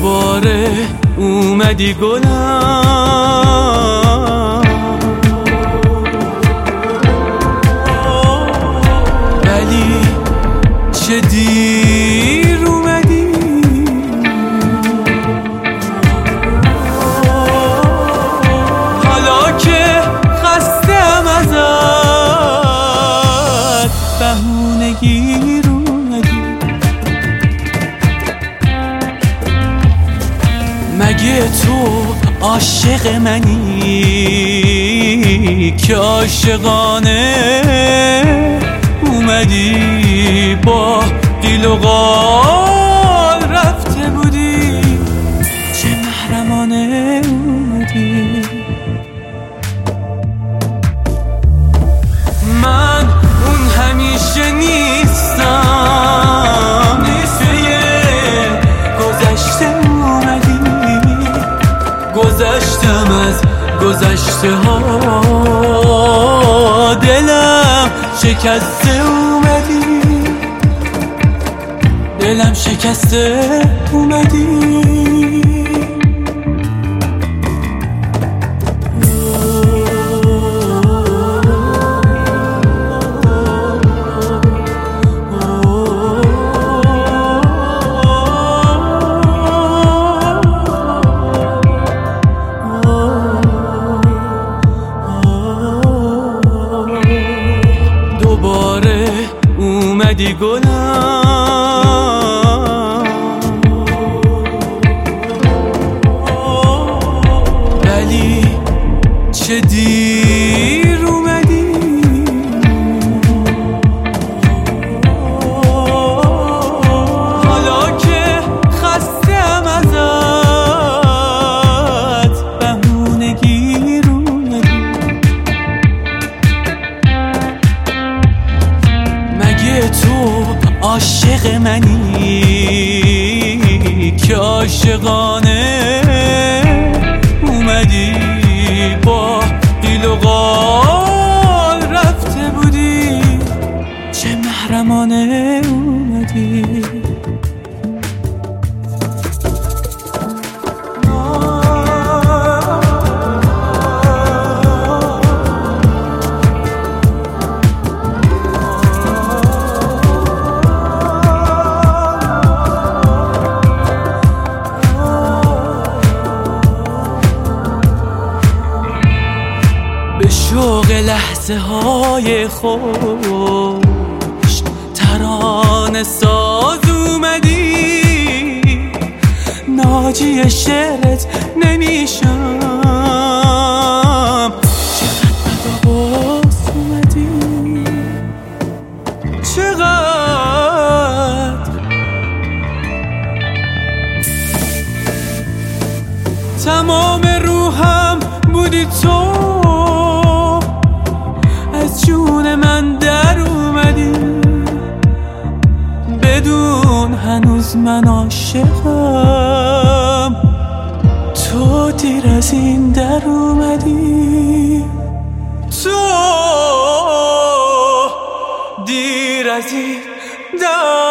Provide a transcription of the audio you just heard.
دوباره اومدی گلم، ولی چه دیر اومدی. حالا که خستم ازت بهونه گیر اومدی. مگه تو عاشق منی که عاشقانه اومدی با قیل و قال رفته بودی، چه محرمانه اومدی. من اون همیشه نیستم، نیسته گذشته اومدی. گذشتم از گذشته ها، دلم شکسته اومدی، دلم شکسته اومدی. دوباره اومدی گلم، ولی چه دیر اومدی. حالا که خستم ازت بهونه گیر اومدی. مگه تو عاشق منی که عاشقانه اومدی با قیل و قال رفته بودی، چه محرمانه اومدی. به شوق لحظه های خوش ترانه ساز اومدی، ناجی شعرت نمیشم. چقدر باز اومدی، چقدر تمام روحم بودی تو، از جون من در اومدی، بدون هنوز من عاشقم. تو دیر از این در اومدی، تو دیر از این در